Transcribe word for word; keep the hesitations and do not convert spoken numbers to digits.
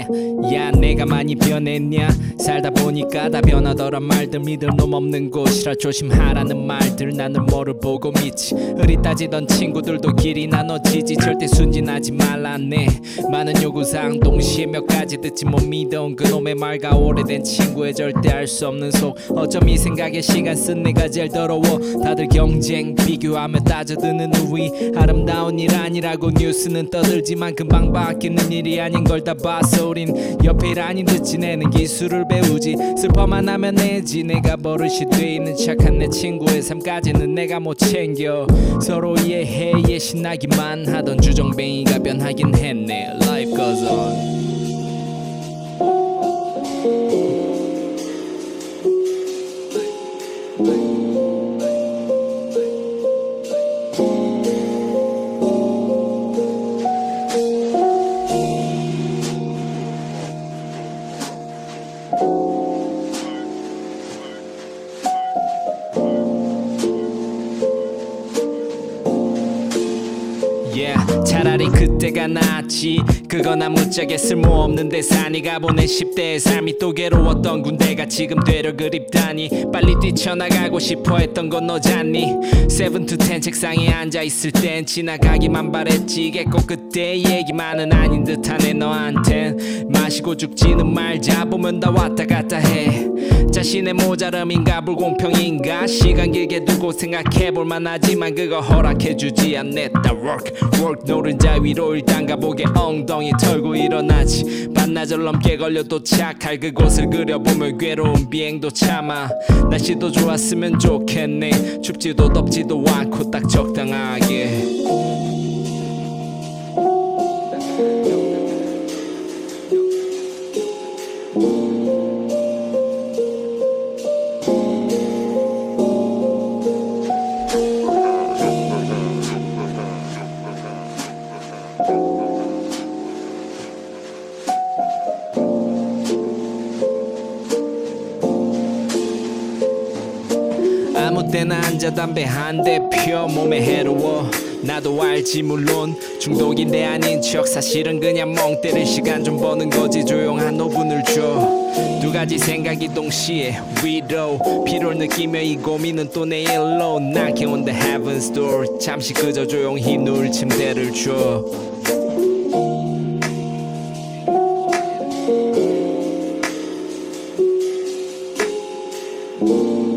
yeah. 야 내가 많이 변했냐 살다 보니까 다 변하더란 말들 믿을 놈 없는 곳이라 조심하라는 말들 나는 뭐를 보고 믿지 의리 따지던 친구들도 길이 나눠지지 절대 순진하지 말라네 많은 요구사항 동시에 몇 가지 듣지 못 믿어온 그놈의 말과 오래된 친구의 절대 알 수 없는 속 어쩜 이 생각에 시간 쓴 내가 제일 더러워 다들 경쟁 비교하며 따져드는 우위 아름다운 일 아니라고 뉴스는 떠들지만 금방 바뀌는 일이 아닌 걸 다 봤어 우린 옆에 일 아닌 듯 지내는 기술을 배우지 슬퍼만 하면 내지 내가 버릇이 돼 있는 착한 내 친구의 삶까지는 내가 못 챙겨 서로 이해해 신나기만 하던 주정뱅이가 변하긴 했네 Life goes on Yeah, 차라리 그때가 낫지 그건 아무짝에 쓸모없는 대사 네가 보낸 십 대의 삶이 또 괴로웠던 군대가 지금 되려 그립다니 빨리 뛰쳐나가고 싶어 했던 건 너잖니 세븐 투 텐 책상에 앉아있을 땐 지나가기만 바랬지 이게 꼭 그때 얘기만은 아닌 듯하네 너한텐 마시고 죽지는 말자 보면 다 왔다 갔다 해 자신의 모자람인가 불공평인가 시간 길게 두고 생각해볼 만하지만 그거 허락해주지 않겠다 work work 노른자 위로 일단 가보게 엉덩이 털고 일어나지 반나절 넘게 걸려 도착할 그곳을 그려보면 괴로운 비행도 참아 날씨도 좋았으면 좋겠네 춥지도 덥지도 않고 딱 적당하게 아무 때나 앉아 담배 한 대 펴 몸에 해로워 나도 알지 물론 중독인데 아닌 척 사실은 그냥 멍 때릴 시간 좀 버는 거지 조용한 오 분을 줘 두 가지 생각이 동시에 위로 피로를 느끼며 이 고민은 또 내일로 Knocking on the heaven's door 잠시 그저 조용히 누울 침대를 줘 Ooh.